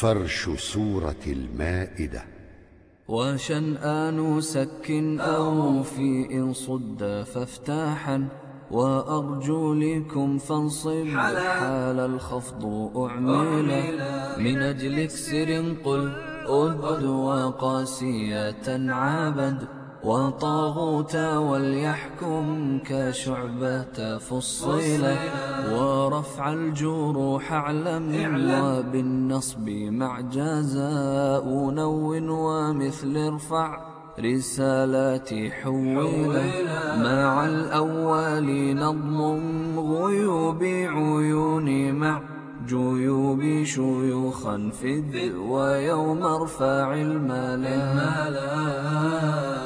فرش سورة المائدة. وشنآن سك أو في صد فافتاحا، وأرجلكم فانصب حال الخفض أعملا، من أجل اكسر قل أد وقاسية عابد، وطاغوت وليحكم كشعبة فصيلا، ورفع الجروح اعلم وبالنصب مع جزاء نون ومثل ارفع رسالاتي حويلا، مع الأول نظم غيوب عيوني مع جيوب شيوخا فذ ويوم ارفع الملا.